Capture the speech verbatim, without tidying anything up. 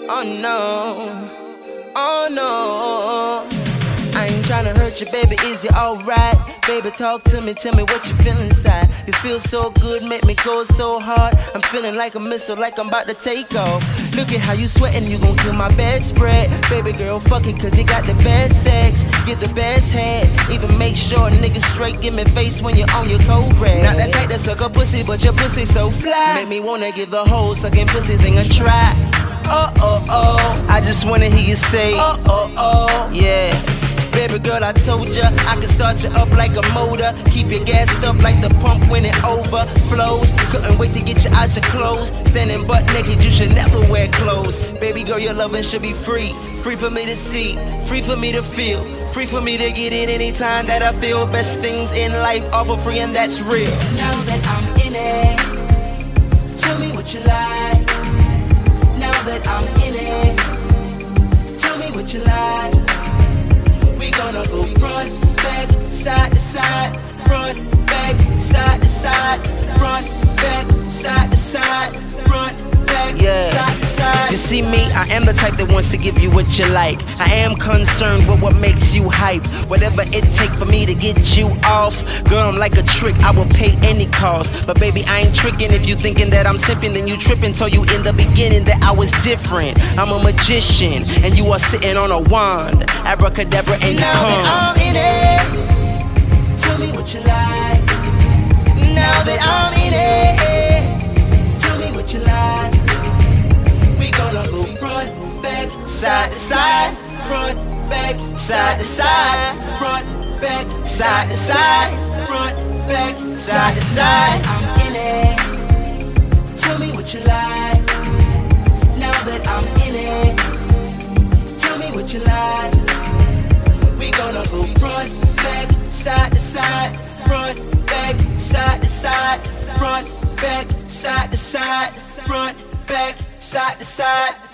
Oh no, oh no. I ain't tryna hurt you, baby, is you alright? Baby, talk to me, tell me what you feel inside. You feel so good, make me go so hard. I'm feeling like a missile, like I'm about to take off. Look at how you sweating, you gon' kill my bedspread. Baby girl, fuck it, cause you got the best sex. Get the best head, even make sure a nigga straight. Give me face when you're on your cold red. Not that type to suck a pussy, but your pussy so fly. Make me wanna give the whole sucking pussy thing a try. Oh, oh, oh, I just wanna hear you say, oh, oh, oh, yeah. Baby girl, I told ya, I can start you up like a motor. Keep you gassed up like the pump when it overflows. Couldn't wait to get you out your clothes. Standing butt naked, you should never wear clothes. Baby girl, your loving should be free. Free for me to see, free for me to feel, free for me to get in anytime that I feel. Best things in life are for free and that's real. Now that I'm in it, tell me what you like. Now that I'm in it, tell me what you like. We gonna go front, back, side to side, front, back, side to side, front, back, side to side, front, back, yeah. Side to side. You see me, I am the type that wants to give you what you like. I am concerned with what makes you hype. Whatever it take for me to get you off. Girl, I'm like a trick, I will pay any cost. But baby, I ain't tricking. If you thinking that I'm simping, then you tripping. Told you in the beginning that I was different. I'm a magician, and you are sitting on a wand. Abracadabra ain't now come. That I'm in it, tell me what you like. Now that I'm in it, tell me what you like. We gonna go front, back, side to side, front, back, side to side, front, back, side to side, front, back, side to side. I'm in it, tell me what you like. Now that I'm in it, tell me what you like. We gonna go front, back, side to side, front, back, side to side, front, back, side to side, front, back, side to side.